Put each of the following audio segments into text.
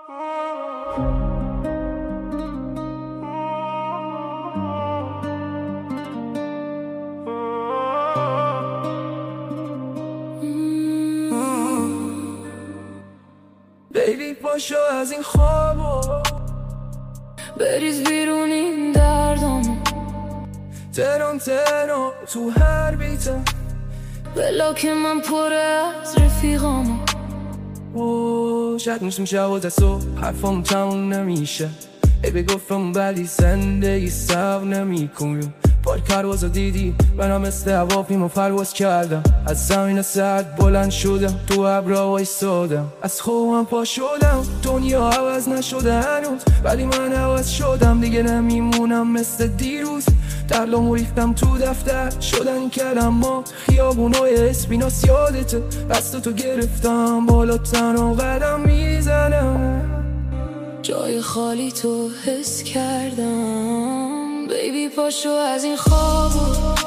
بیبی پاشو از این خوابو بریز بیرون این دردامو، تران تران تو هر بیتم، بلا که من پره از رفیقامو. شاید میشم شب و تا صبح حرفام تموم نمیشه. ای بگفتم ولی زندگی سو نمیکنم. پارکرواز رو دیدی منم مثل هواپیما پرواز کردم، از زمین سرد بلند شدم، تو ابرا وایسادم، از خوابم پا شدم. دنیا عوض نشده هنوز ولی من عوض شدم، دیگه نمیمونم مثل دیروز. درلامو ریختم تو دفتر شدن کلما، خیابونای اسپیناس یادته، دستتو گرفتم بالا تنها قدم میزنم، جای خالی تو حس کردم. بیبی پاشو از این خوابو،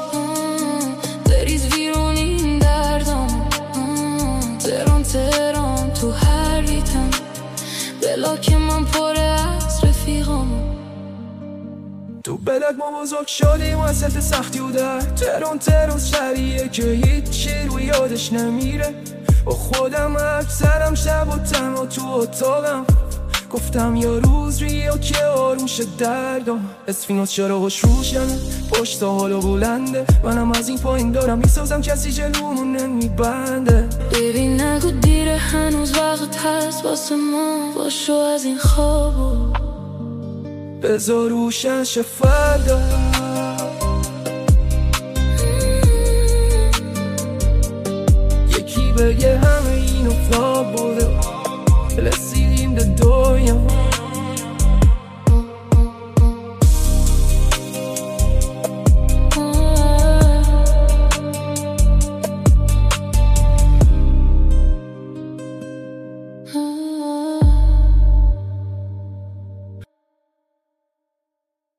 بریز بیرون این دردام، تران تران تو هر ریتم، بلا که من پره از رفیقامو. تو بلد ما بزرگ شدیم وسط سختی و درد، تران تران شبیه که هیچی رو یادش نمیره. با خودم اکثرم شب و تنها تو اتاقم، گفتم یا روز ریو که آروم شد دردم. اسفیناس چراغش روشنه، پشت حالا بلنده، منم از این پایین دارم میسازم، کسی جلومون نمیبنده. ببین نگو دیره هنوز وقت هست واسه ما، باشو از این خوابو بذار روشن شه فردا. یکی بگه همه اینو خواب بوده،